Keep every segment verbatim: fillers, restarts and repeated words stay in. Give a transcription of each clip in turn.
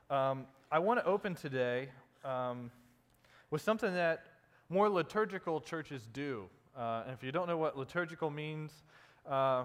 Um, I want to open today um, with something that more liturgical churches do. Uh, and if you don't know what liturgical means, uh,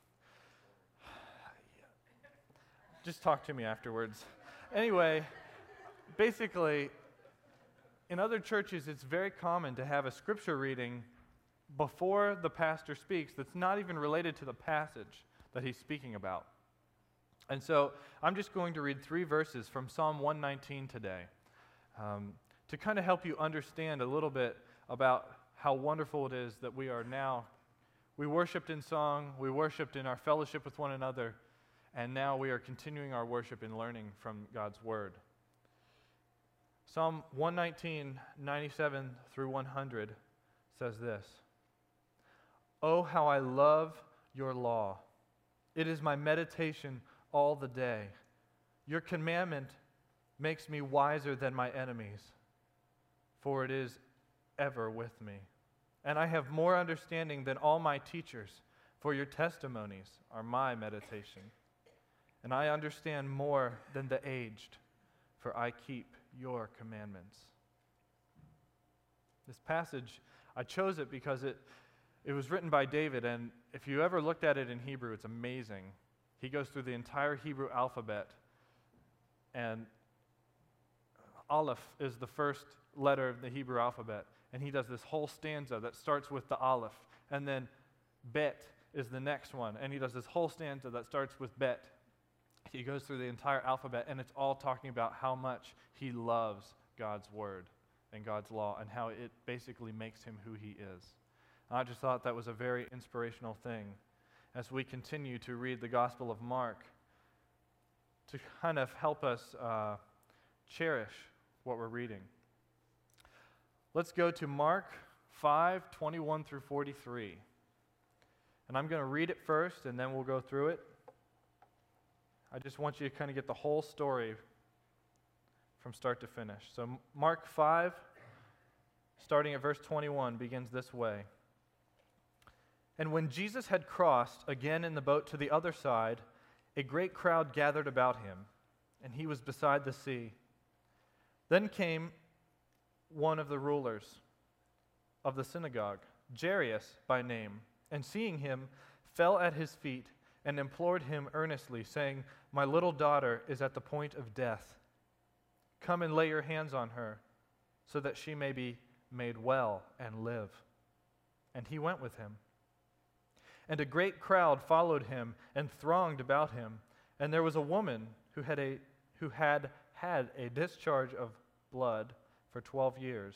just talk to me afterwards. Anyway, basically, in other churches, it's very common to have a scripture reading before the pastor speaks that's not even related to the passage that he's speaking about. And so I'm just going to read three verses from Psalm one nineteen today um, to kind of help you understand a little bit about how wonderful it is that we are now. We worshiped in song, we worshiped in our fellowship with one another, and now we are continuing our worship in learning from God's Word. Psalm one nineteen, ninety-seven through one hundred says this: "Oh, how I love your law. It is my meditation all the day. Your commandment makes me wiser than my enemies, for it is ever with me. And I have more understanding than all my teachers, for your testimonies are my meditation. And I understand more than the aged, for I keep your commandments." This passage, I chose it because it, it was written by David, and if you ever looked at it in Hebrew, it's amazing. He goes through the entire Hebrew alphabet, and Aleph is the first letter of the Hebrew alphabet, and he does this whole stanza that starts with the Aleph, and then Bet is the next one, and he does this whole stanza that starts with Bet. He goes through the entire alphabet, and it's all talking about how much he loves God's Word and God's law, and how it basically makes him who he is. And I just thought that was a very inspirational thing as we continue to read the Gospel of Mark, to kind of help us uh, cherish what we're reading. Let's go to Mark five, twenty-one through forty-three. And I'm going to read it first, and then we'll go through it. I just want you to kind of get the whole story from start to finish. So Mark five, starting at verse twenty-one, begins this way. "And when Jesus had crossed again in the boat to the other side, a great crowd gathered about him, and he was beside the sea. Then came one of the rulers of the synagogue, Jairus by name, and seeing him, fell at his feet and implored him earnestly, saying, 'My little daughter is at the point of death. Come and lay your hands on her, so that she may be made well and live.' And he went with him. And a great crowd followed him and thronged about him. And there was a woman who had a who had had a discharge of blood for twelve years,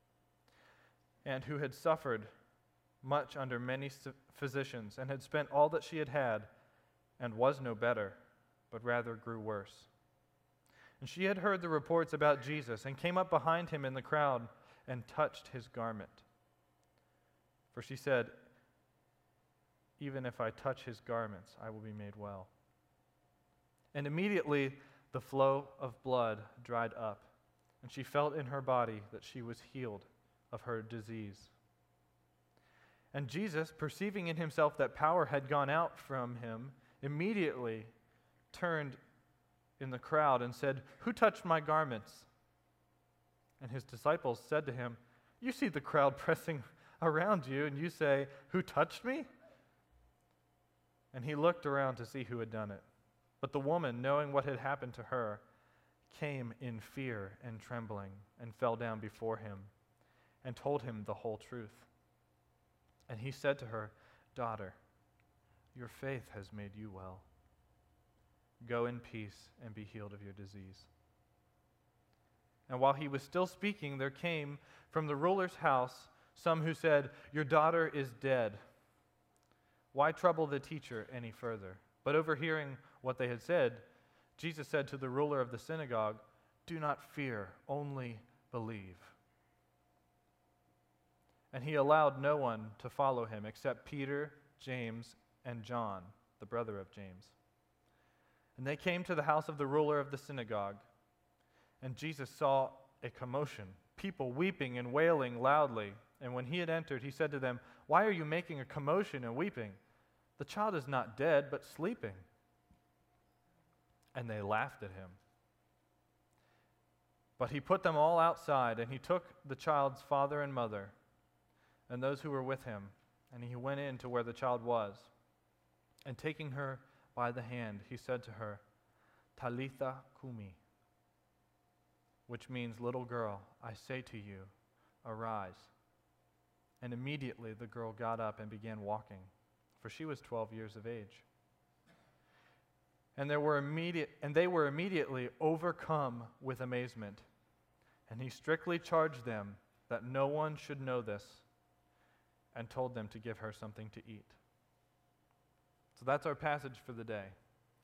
and who had suffered much under many physicians, and had spent all that she had had, and was no better, but rather grew worse. And she had heard the reports about Jesus, and came up behind him in the crowd, and touched his garment. For she said, 'Even if I touch his garments, I will be made well.' And immediately the flow of blood dried up, and she felt in her body that she was healed of her disease. And Jesus, perceiving in himself that power had gone out from him, immediately turned in the crowd and said, 'Who touched my garments?' And his disciples said to him, 'You see the crowd pressing around you, and you say, "Who touched me?" And he looked around to see who had done it. But the woman, knowing what had happened to her, came in fear and trembling, and fell down before him, and told him the whole truth. And he said to her, 'Daughter, your faith has made you well. Go in peace and be healed of your disease.' And while he was still speaking, there came from the ruler's house some who said, 'Your daughter is dead. Why trouble the teacher any further?' But overhearing what they had said, Jesus said to the ruler of the synagogue, 'Do not fear, only believe.' And he allowed no one to follow him except Peter, James, and John, the brother of James. And they came to the house of the ruler of the synagogue, and Jesus saw a commotion, people weeping and wailing loudly. And when he had entered, he said to them, 'Why are you making a commotion and weeping? The child is not dead, but sleeping.' And they laughed at him. But he put them all outside, and he took the child's father and mother and those who were with him, and he went in to where the child was. And taking her by the hand, he said to her, Talitha Kumi, which means, little girl, I say to you, arise. And immediately the girl got up and began walking, for she was twelve years of age. And there were immediate, and they were immediately overcome with amazement. And he strictly charged them that no one should know this, and told them to give her something to eat. So that's our passage for the day.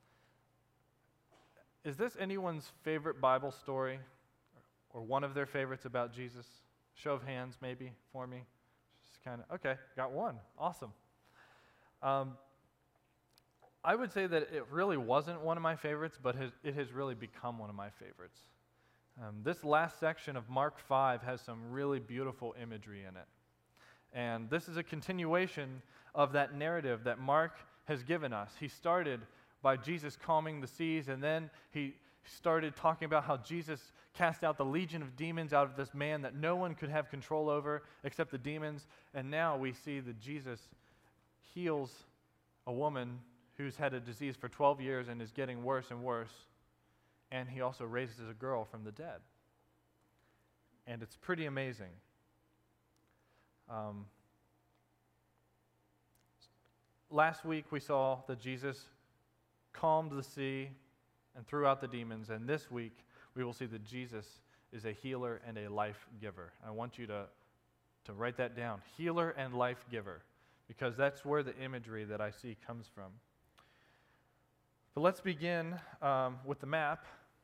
Is this anyone's favorite Bible story, or one of their favorites about Jesus? Show of hands, maybe, for me. Just kind of, okay, got one. Awesome. Um, I would say that it really wasn't one of my favorites, but has, it has really become one of my favorites. Um, this last section of Mark five has some really beautiful imagery in it. And this is a continuation of that narrative that Mark has given us. He started by Jesus calming the seas, and then he started talking about how Jesus cast out the legion of demons out of this man that no one could have control over except the demons. And now we see that Jesus heals a woman who's had a disease for twelve years and is getting worse and worse. And he also raises a girl from the dead. And it's pretty amazing. Um, last week we saw that Jesus calmed the sea and threw out the demons. And this week we will see that Jesus is a healer and a life giver. I want you to, to write that down. Healer and life giver. Because that's where the imagery that I see comes from. But let's begin um, with the map.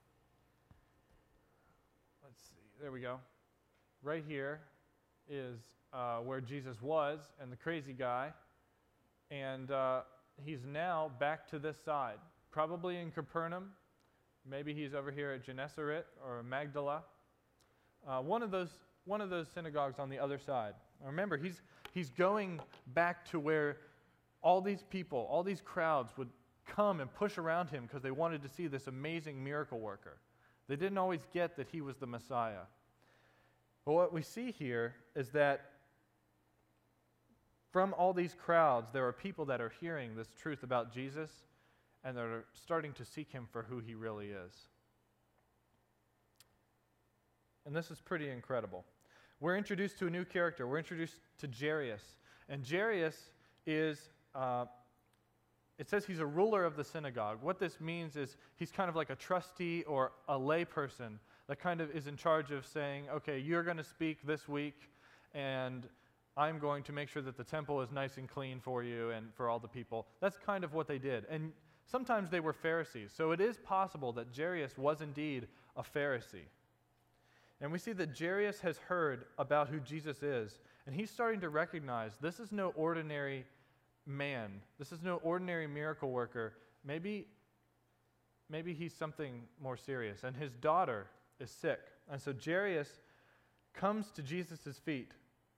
Let's see, there we go. Right here is uh, where Jesus was and the crazy guy. And uh, he's now back to this side, probably in Capernaum. Maybe he's over here at Gennesaret or Magdala. Uh, one of those, one of those synagogues on the other side. Remember, he's, he's going back to where all these people, all these crowds would come and push around him because they wanted to see this amazing miracle worker. They didn't always get that he was the Messiah. But what we see here is that from all these crowds, there are people that are hearing this truth about Jesus, and they're starting to seek him for who he really is. And this is pretty incredible. We're introduced to a new character. We're introduced to Jairus. And Jairus is, uh, it says he's a ruler of the synagogue. What this means is he's kind of like a trustee or a lay person that kind of is in charge of saying, okay, you're going to speak this week, and I'm going to make sure that the temple is nice and clean for you and for all the people. That's kind of what they did. And sometimes they were Pharisees. So it is possible that Jairus was indeed a Pharisee. And we see that Jairus has heard about who Jesus is, and he's starting to recognize this is no ordinary man. This is no ordinary miracle worker. Maybe, maybe he's something more serious. And his daughter is sick. And so Jairus comes to Jesus' feet,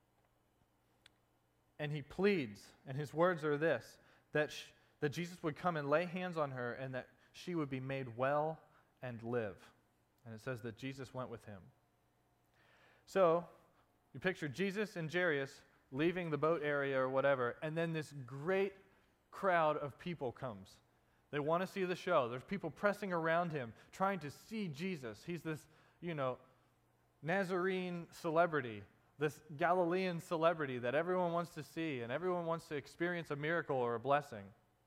and he pleads, and his words are this, that, sh- that Jesus would come and lay hands on her, and that she would be made well and live. And it says that Jesus went with him. So, you picture Jesus and Jairus leaving the boat area or whatever, and then this great crowd of people comes. They want to see the show. There's people pressing around him, trying to see Jesus. He's this, you know, Nazarene celebrity, this Galilean celebrity that everyone wants to see, and everyone wants to experience a miracle or a blessing.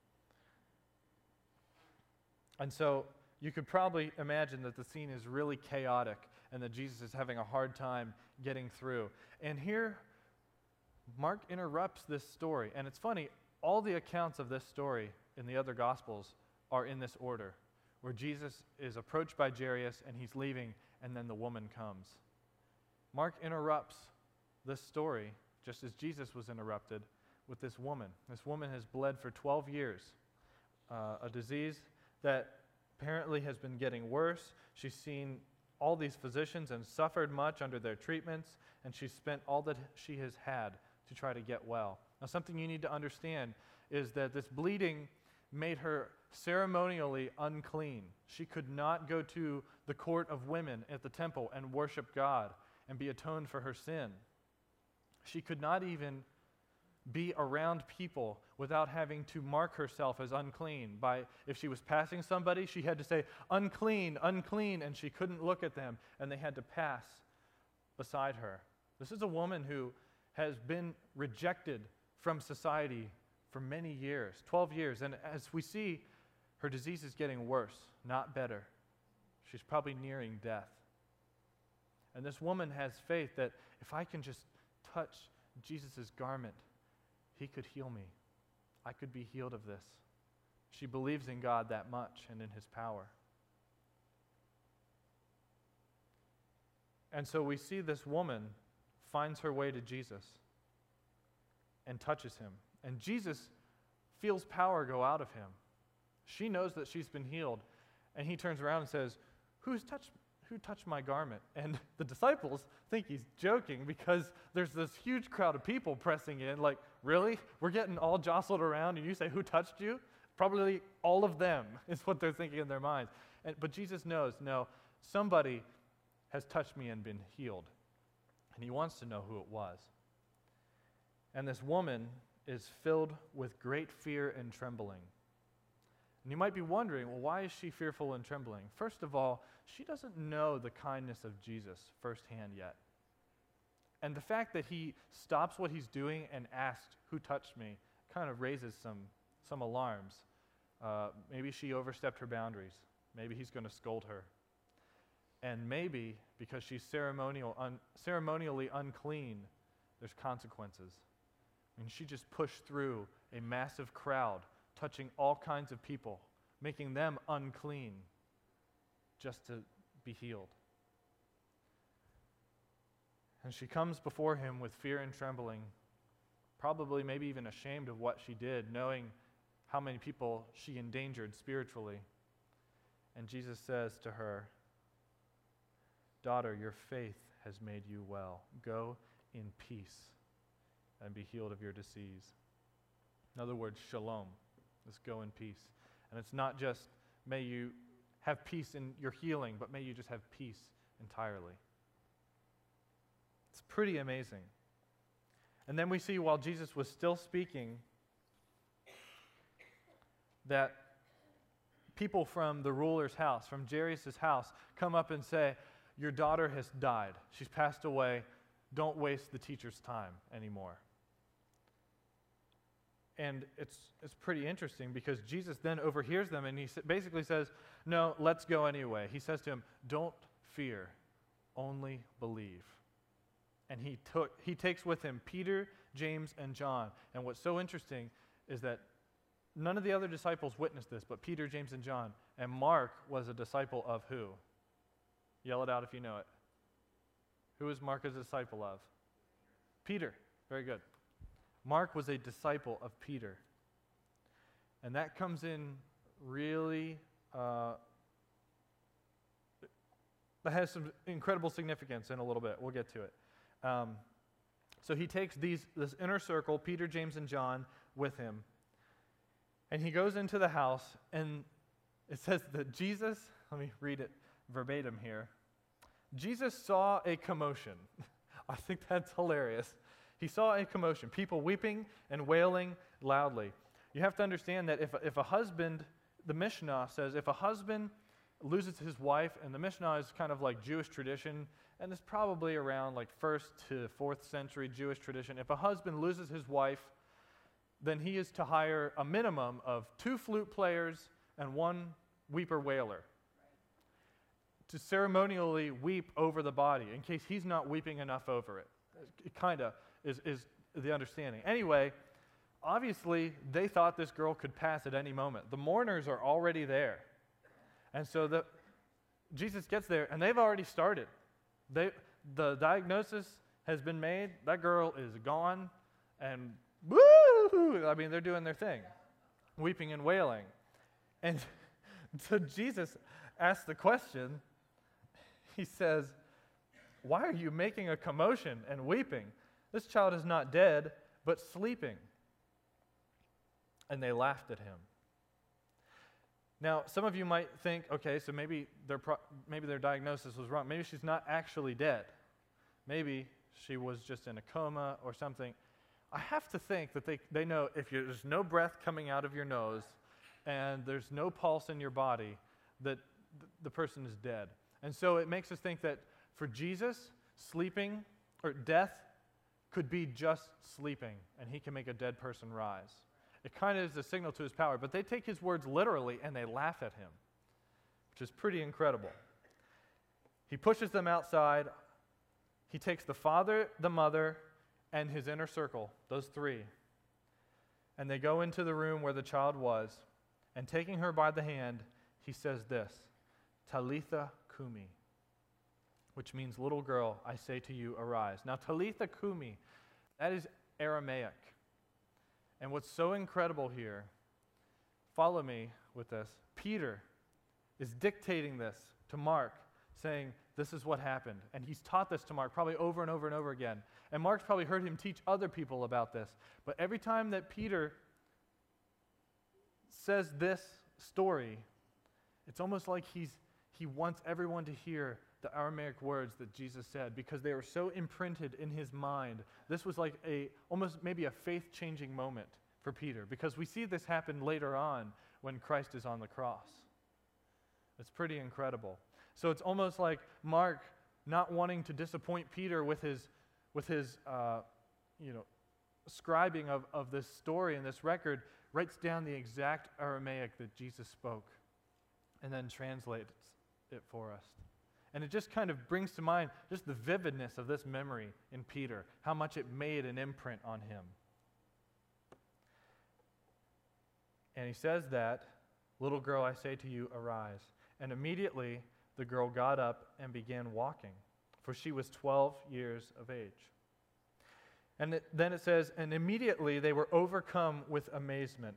And so, you could probably imagine that the scene is really chaotic and that Jesus is having a hard time getting through. And here, Mark interrupts this story. And it's funny, all the accounts of this story in the other Gospels are in this order, where Jesus is approached by Jairus and he's leaving, and then the woman comes. Mark interrupts this story, just as Jesus was interrupted, with this woman. This woman has bled for twelve years, uh, a disease that apparently has been getting worse. She's seen all these physicians and suffered much under their treatments, and she's spent all that she has had to try to get well. Now, something you need to understand is that this bleeding made her ceremonially unclean. She could not go to the court of women at the temple and worship God and be atoned for her sin. She could not even be around people without having to mark herself as unclean. By if she was passing somebody, she had to say, unclean, unclean, and she couldn't look at them, and they had to pass beside her. This is a woman who has been rejected from society for many years, twelve years, and as we see, her disease is getting worse, not better. She's probably nearing death. And this woman has faith that if I can just touch Jesus' garment, he could heal me. I could be healed of this. She believes in God that much and in his power. And so we see this woman finds her way to Jesus and touches him. And Jesus feels power go out of him. She knows that she's been healed. And he turns around and says, Who's touched Who touched my garment? And the disciples think he's joking because there's this huge crowd of people pressing in, like, really? We're getting all jostled around and you say, who touched you? Probably all of them is what they're thinking in their minds. And, but Jesus knows, no, somebody has touched me and been healed. And he wants to know who it was. And this woman is filled with great fear and trembling. And you might be wondering, well, why is she fearful and trembling? First of all, she doesn't know the kindness of Jesus firsthand yet. And the fact that he stops what he's doing and asks, who touched me, kind of raises some, some alarms. Uh, maybe she overstepped her boundaries. Maybe he's going to scold her. And maybe, because she's ceremonial, un, ceremonially unclean, there's consequences. I mean, she just pushed through a massive crowd, touching all kinds of people, making them unclean just to be healed. And she comes before him with fear and trembling, probably maybe even ashamed of what she did, knowing how many people she endangered spiritually. And Jesus says to her, "Daughter, your faith has made you well. Go in peace and be healed of your disease." In other words, shalom. Let's go in peace. And it's not just, may you have peace in your healing, but may you just have peace entirely. It's pretty amazing. And then we see while Jesus was still speaking that people from the ruler's house, from Jairus' house, come up and say, "Your daughter has died. She's passed away. Don't waste the teacher's time anymore." And it's it's pretty interesting because Jesus then overhears them and he basically says, "No, let's go anyway." He says to him, "Don't fear, only believe." And he took he takes with him Peter, James, and John. And what's so interesting is that none of the other disciples witnessed this, but Peter, James, and John. And Mark was a disciple of who? Yell it out if you know it. Who is Mark a disciple of? Peter. Very good. Mark was a disciple of Peter. And that comes in really, uh, that has some incredible significance in a little bit. We'll get to it. Um, so he takes these this inner circle, Peter, James, and John, with him. And he goes into the house, and it says that Jesus, let me read it verbatim here. Jesus saw a commotion. I think that's hilarious. He saw a commotion, people weeping and wailing loudly. You have to understand that if, if a husband, the Mishnah says, if a husband loses his wife, and the Mishnah is kind of like Jewish tradition, and it's probably around like first to fourth century Jewish tradition. If a husband loses his wife, then he is to hire a minimum of two flute players and one weeper wailer to ceremonially weep over the body in case he's not weeping enough over it. It kind of is, is the understanding. Anyway, obviously, they thought this girl could pass at any moment. The mourners are already there. And so the, Jesus gets there, and they've already started. They, the diagnosis has been made. That girl is gone, and woo! I mean, they're doing their thing, weeping and wailing. And so Jesus asks the question. He says, "Why are you making a commotion and weeping? This child is not dead, but sleeping." And they laughed at him. Now, some of you might think, okay, so maybe their, pro- maybe their diagnosis was wrong. Maybe she's not actually dead. Maybe she was just in a coma or something. I have to think that they, they know if you, there's no breath coming out of your nose and there's no pulse in your body, that th- the person is dead. And so it makes us think that for Jesus, sleeping or death could be just sleeping, and he can make a dead person rise. It kind of is a signal to his power, but they take his words literally and they laugh at him, which is pretty incredible. He pushes them outside. He takes the father, the mother, and his inner circle, those three, and they go into the room where the child was, and taking her by the hand, he says this, Talitha Kumi, which means, little girl, I say to you, arise. Now, Talitha Kumi, that is Aramaic. And what's so incredible here, follow me with this, Peter is dictating this to Mark, saying, this is what happened. And he's taught this to Mark probably over and over and over again. And Mark's probably heard him teach other people about this. But every time that Peter says this story, it's almost like he's he wants everyone to hear the Aramaic words that Jesus said, because they were so imprinted in his mind. This was like a almost maybe a faith-changing moment for Peter, because we see this happen later on when Christ is on the cross. It's pretty incredible. So it's almost like Mark, not wanting to disappoint Peter with his with his uh, you know scribing of, of this story and this record, writes down the exact Aramaic that Jesus spoke and then translates it for us. And it just kind of brings to mind just the vividness of this memory in Peter, how much it made an imprint on him. And he says that, little girl, I say to you, arise. And immediately the girl got up and began walking, for she was twelve years of age. And it, then it says, and immediately they were overcome with amazement.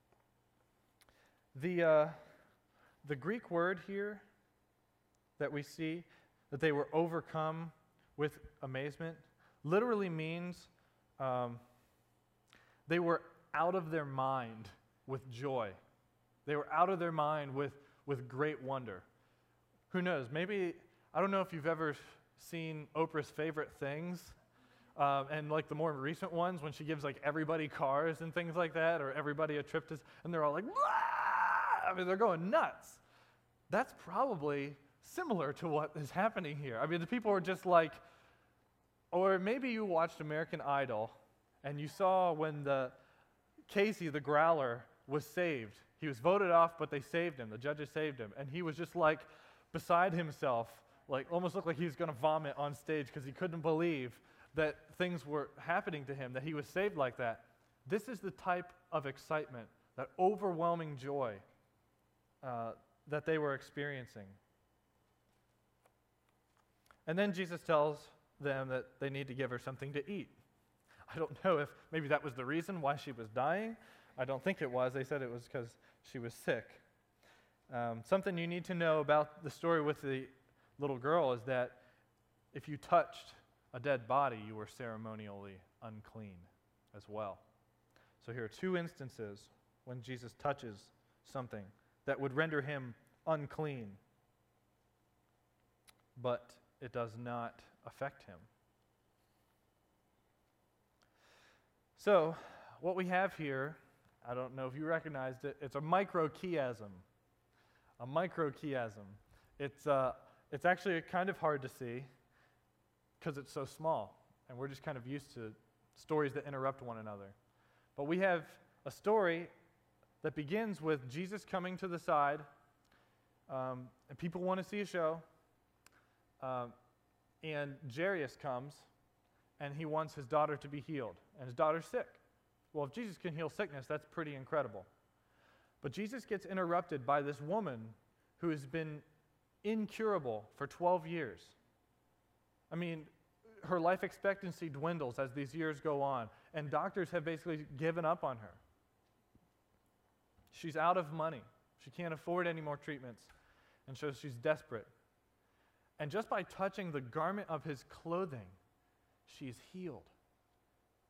The, uh, the Greek word here that we see, that they were overcome with amazement, literally means um, they were out of their mind with joy. They were out of their mind with, with great wonder. Who knows? Maybe, I don't know if you've ever seen Oprah's Favorite Things, um, and like the more recent ones when she gives like everybody cars and things like that, or everybody a trip to, and they're all like, wah! I mean, they're going nuts. That's probably similar to what is happening here. I mean, the people are just like, or maybe you watched American Idol and you saw when the Casey, the growler, was saved. He was voted off, but they saved him. The judges saved him. And he was just like beside himself, like almost looked like he was going to vomit on stage because he couldn't believe that things were happening to him, that he was saved like that. This is the type of excitement, that overwhelming joy uh, that they were experiencing. And then Jesus tells them that they need to give her something to eat. I don't know if maybe that was the reason why she was dying. I don't think it was. They said it was because she was sick. Um, something you need to know about the story with the little girl is that if you touched a dead body, you were ceremonially unclean as well. So here are two instances when Jesus touches something that would render him unclean, but it does not affect him. So, what we have here, I don't know if you recognized it, it's a microchiasm. A microchiasm. It's, uh, it's actually kind of hard to see because it's so small, and we're just kind of used to stories that interrupt one another. But we have a story that begins with Jesus coming to the side, um, and people want to see a show. Um, and Jairus comes, and he wants his daughter to be healed, and his daughter's sick. Well, if Jesus can heal sickness, that's pretty incredible. But Jesus gets interrupted by this woman who has been incurable for twelve years. I mean, her life expectancy dwindles as these years go on, and doctors have basically given up on her. She's out of money. She can't afford any more treatments, and so she's desperate. And just by touching the garment of his clothing, she's healed.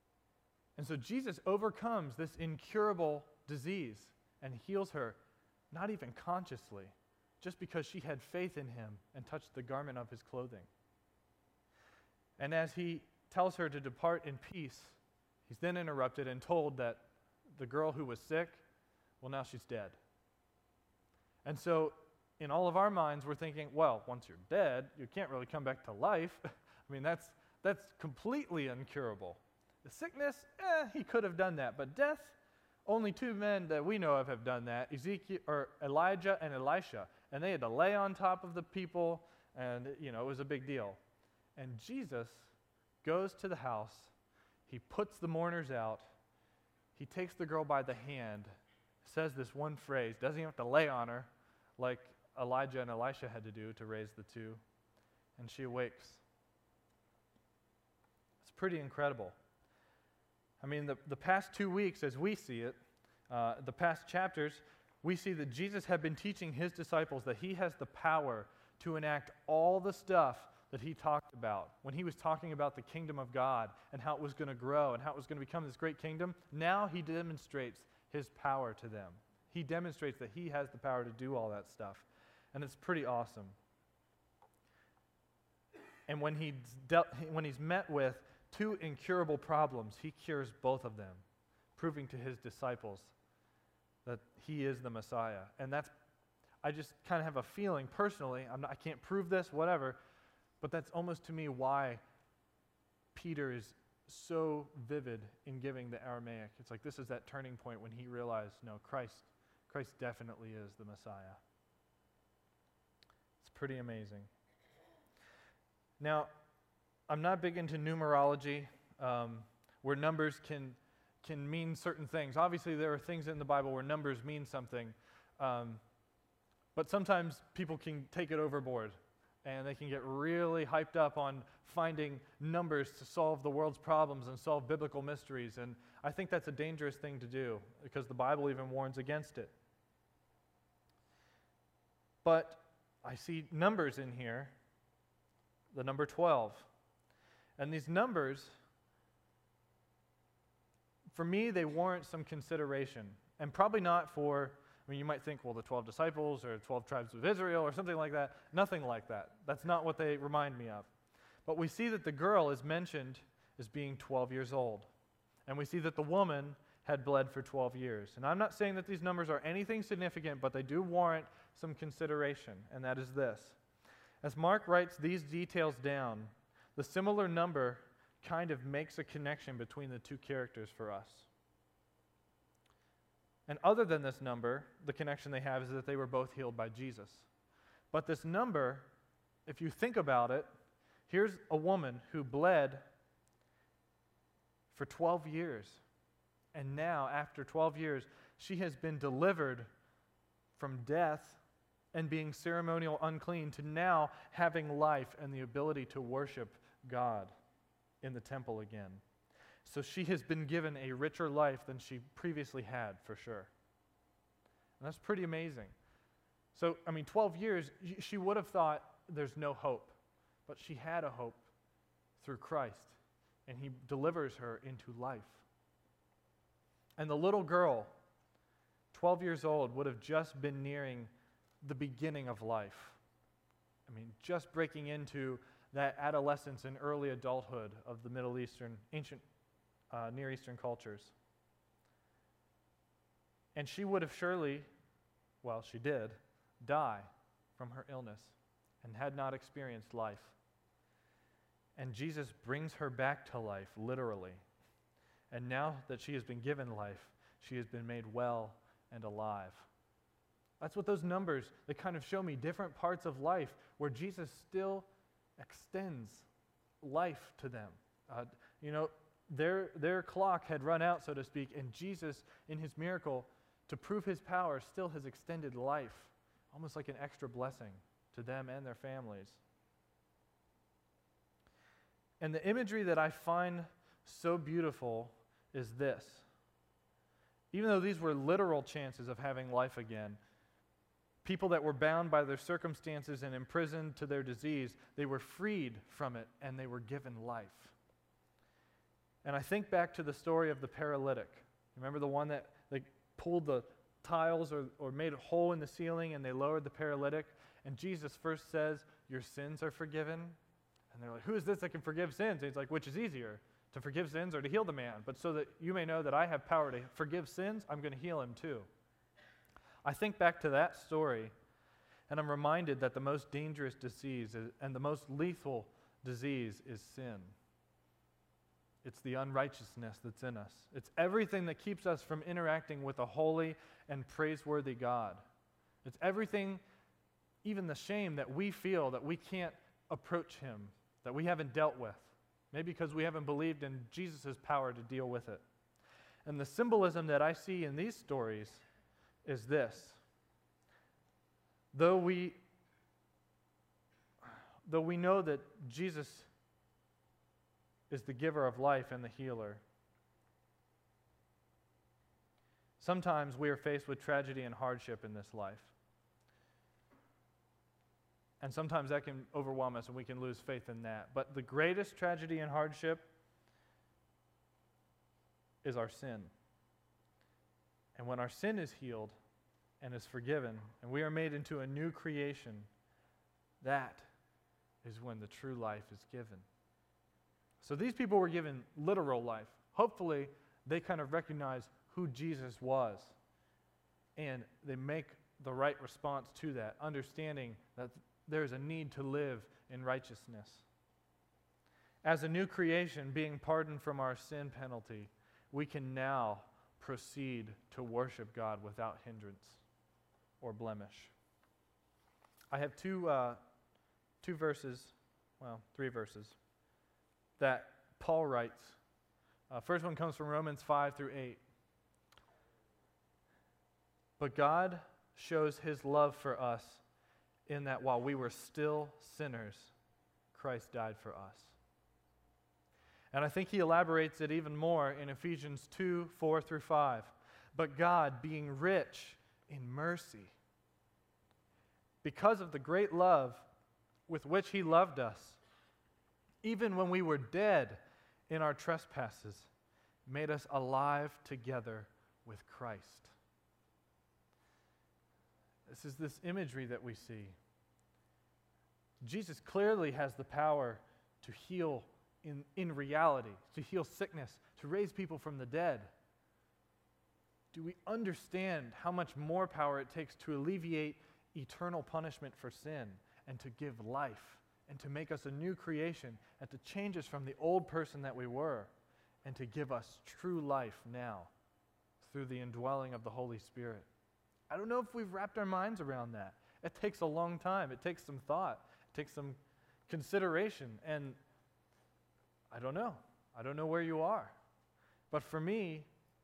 And so Jesus overcomes this incurable disease and heals her, not even consciously, just because she had faith in him and touched the garment of his clothing. And as he tells her to depart in peace, he's then interrupted and told that the girl who was sick, well, now she's dead. And so in all of our minds, we're thinking, well, once you're dead, you can't really come back to life. I mean, that's that's completely incurable. The sickness, eh, he could have done that. But death, only two men that we know of have done that, Ezekiel, or Elijah and Elisha. And they had to lay on top of the people, and, you know, it was a big deal. And Jesus goes to the house. He puts the mourners out. He takes the girl by the hand, says this one phrase, doesn't even have to lay on her like Elijah and Elisha had to do to raise the two, and she awakes. It's pretty incredible. I mean, the, the past two weeks, as we see it, uh, the past chapters, we see that Jesus had been teaching his disciples that he has the power to enact all the stuff that he talked about. When he was talking about the kingdom of God and how it was going to grow and how it was going to become this great kingdom, now he demonstrates his power to them. He demonstrates that he has the power to do all that stuff. And it's pretty awesome. And when, he dealt, when he's met with two incurable problems, he cures both of them, proving to his disciples that he is the Messiah. And that's, I just kind of have a feeling personally, I'm not, I can't prove this, whatever, but that's almost to me why Peter is so vivid in giving the Aramaic. It's like this is that turning point when he realized, no, Christ, Christ definitely is the Messiah. It's pretty amazing. Now, I'm not big into numerology, um, where numbers can can mean certain things. Obviously, there are things in the Bible where numbers mean something, um, but sometimes people can take it overboard, and they can get really hyped up on finding numbers to solve the world's problems and solve biblical mysteries, and I think that's a dangerous thing to do, because the Bible even warns against it. But I see numbers in here, the number twelve. And these numbers, for me, they warrant some consideration. And probably not for, I mean, you might think, well, the twelve disciples or twelve tribes of Israel or something like that. Nothing like that. That's not what they remind me of. But we see that the girl is mentioned as being twelve years old. And we see that the woman had bled for twelve years. And I'm not saying that these numbers are anything significant, but they do warrant some consideration, and that is this. As Mark writes these details down, the similar number kind of makes a connection between the two characters for us. And other than this number, the connection they have is that they were both healed by Jesus. But this number, if you think about it, here's a woman who bled for twelve years. And now, after twelve years, she has been delivered from death and being ceremonial unclean to now having life and the ability to worship God in the temple again. So she has been given a richer life than she previously had, for sure. And that's pretty amazing. So, I mean, twelve years, she would have thought there's no hope. But she had a hope through Christ, and he delivers her into life. And the little girl, twelve years old, would have just been nearing the beginning of life. I mean, just breaking into that adolescence and early adulthood of the Middle Eastern, ancient uh, Near Eastern cultures. And she would have surely, well, she did, die from her illness and had not experienced life. And Jesus brings her back to life, literally. And now that she has been given life, she has been made well and alive. That's what those numbers, they kind of show me different parts of life where Jesus still extends life to them. Uh, you know, their, their clock had run out, so to speak, and Jesus, in his miracle, to prove his power, still has extended life, almost like an extra blessing to them and their families. And the imagery that I find so beautiful is this. Even though these were literal chances of having life again, people that were bound by their circumstances and imprisoned to their disease, they were freed from it and they were given life. And I think back to the story of the paralytic. Remember the one that they pulled the tiles or, or made a hole in the ceiling, and they lowered the paralytic. And Jesus first says, your sins are forgiven. And they're like, who is this that can forgive sins? And he's like, which is easier, to forgive sins or to heal the man? But so that you may know that I have power to forgive sins, I'm going to heal him too. I think back to that story, and I'm reminded that the most dangerous disease is, and the most lethal disease is sin. It's the unrighteousness that's in us. It's everything that keeps us from interacting with a holy and praiseworthy God. It's everything, even the shame that we feel that we can't approach him, that we haven't dealt with. Maybe because we haven't believed in Jesus' power to deal with it. And the symbolism that I see in these stories is this. Though we, though we know that Jesus is the giver of life and the healer, sometimes we are faced with tragedy and hardship in this life. And sometimes that can overwhelm us and we can lose faith in that. But the greatest tragedy and hardship is our sin. And when our sin is healed and is forgiven, and we are made into a new creation, that is when the true life is given. So these people were given literal life. Hopefully, they kind of recognize who Jesus was, and they make the right response to that, understanding that there's a need to live in righteousness. As a new creation, being pardoned from our sin penalty, we can now proceed to worship God without hindrance or blemish. I have two, uh, two verses, well, three verses, that Paul writes. Uh, first one comes from Romans five through eight. But God shows his love for us in that while we were still sinners, Christ died for us. And I think he elaborates it even more in Ephesians two, four through five. But God, being rich in mercy, because of the great love with which he loved us, even when we were dead in our trespasses, made us alive together with Christ. This is this imagery that we see. Jesus clearly has the power to heal in, in reality, to heal sickness, to raise people from the dead. Do we understand how much more power it takes to alleviate eternal punishment for sin and to give life and to make us a new creation and to change us from the old person that we were and to give us true life now through the indwelling of the Holy Spirit? I don't know if we've wrapped our minds around that. It takes a long time. It takes some thought. It takes some consideration. And I don't know. I don't know where you are. But for me,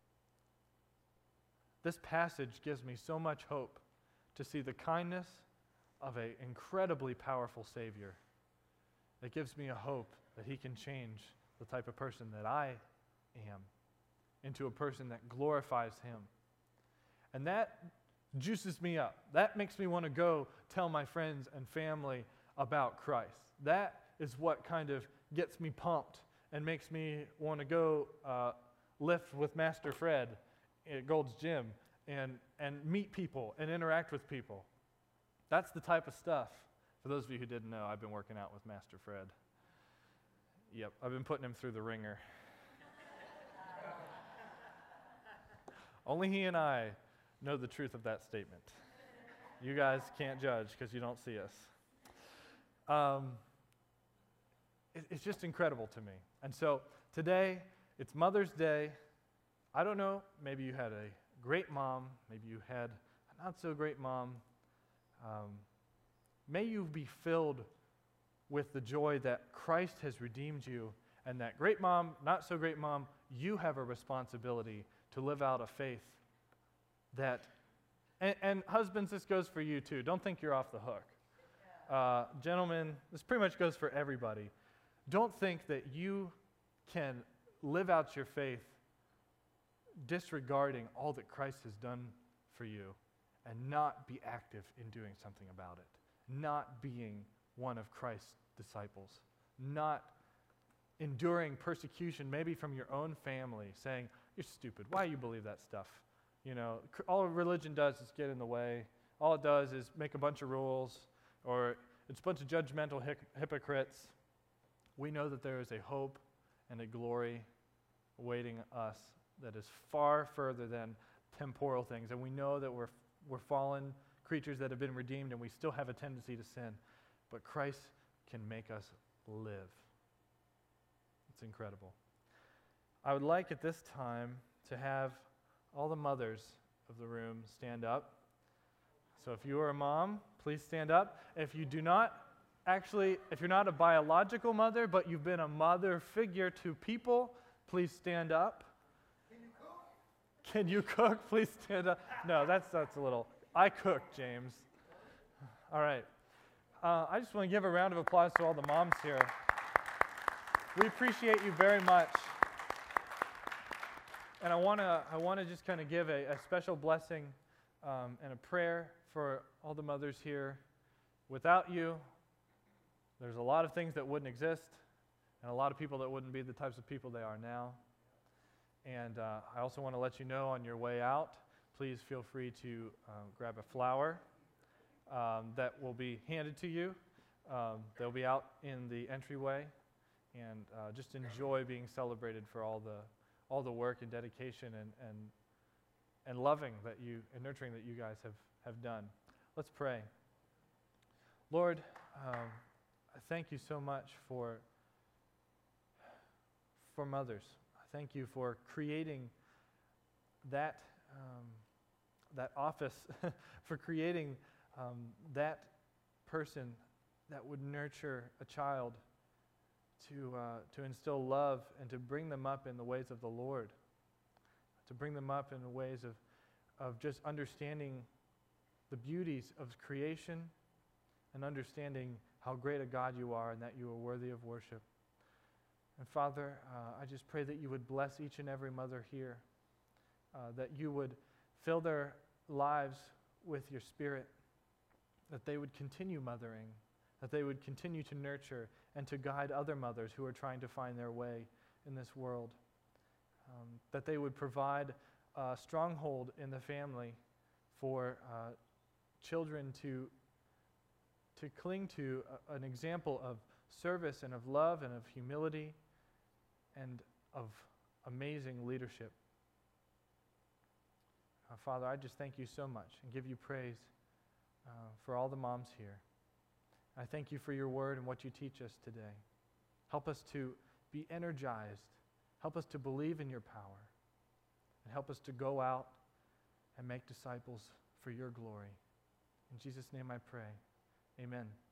this passage gives me so much hope to see the kindness of an incredibly powerful Savior. It gives me a hope that he can change the type of person that I am into a person that glorifies him. And that juices me up. That makes me want to go tell my friends and family about Christ. That is what kind of gets me pumped and makes me want to go uh, lift with Master Fred at Gold's Gym and, and meet people and interact with people. That's the type of stuff. For those of you who didn't know, I've been working out with Master Fred. Yep, I've been putting him through the ringer. Only he and I know the truth of that statement. You guys can't judge because you don't see us. Um, it, it's just incredible to me. And so today, it's Mother's Day. I don't know, maybe you had a great mom, maybe you had a not so great mom. Um, may you be filled with the joy that Christ has redeemed you, and that great mom, not so great mom, you have a responsibility to live out a faith that, and, and husbands, this goes for you too. Don't think you're off the hook. Uh, gentlemen, this pretty much goes for everybody. Don't think that you can live out your faith disregarding all that Christ has done for you and not be active in doing something about it, not being one of Christ's disciples, not enduring persecution maybe from your own family, saying, you're stupid, why do you believe that stuff? You know, cr- all religion does is get in the way. All it does is make a bunch of rules, or it's a bunch of judgmental hic- hypocrites. We know that there is a hope and a glory awaiting us that is far further than temporal things. And we know that we're, we're fallen creatures that have been redeemed, and we still have a tendency to sin. But Christ can make us live. It's incredible. I would like at this time to have all the mothers of the room stand up. So if you are a mom, please stand up. If you do not, actually, if you're not a biological mother, but you've been a mother figure to people, please stand up. Can you cook? Can you cook? Please stand up. No, that's, that's a little, I cook, James. All right. Uh, I just want to give a round of applause to all the moms here. We appreciate you very much. And I want to I want to just kind of give a, a special blessing um, and a prayer for all the mothers here. Without you, there's a lot of things that wouldn't exist, and a lot of people that wouldn't be the types of people they are now. And uh, I also want to let you know on your way out, please feel free to um, grab a flower um, that will be handed to you. Um, they'll be out in the entryway, and uh, just enjoy being celebrated for all the all the work and dedication and, and, and loving that you, and nurturing that you guys have, have done. Let's pray. Lord, um, I thank you so much for, for mothers. I thank you for creating that, um, that office, for creating um, that person that would nurture a child, to uh, to instill love and to bring them up in the ways of the Lord, to bring them up in the ways of, of just understanding the beauties of creation and understanding how great a God you are and that you are worthy of worship. And Father, uh, I just pray that you would bless each and every mother here, uh, that you would fill their lives with your Spirit, that they would continue mothering, that they would continue to nurture and to guide other mothers who are trying to find their way in this world. Um, that they would provide a stronghold in the family for uh, children to, to cling to a, an example of service and of love and of humility and of amazing leadership. Uh, Father, I just thank you so much and give you praise uh, for all the moms here. I thank you for your word and what you teach us today. Help us to be energized. Help us to believe in your power. And help us to go out and make disciples for your glory. In Jesus' name I pray. Amen.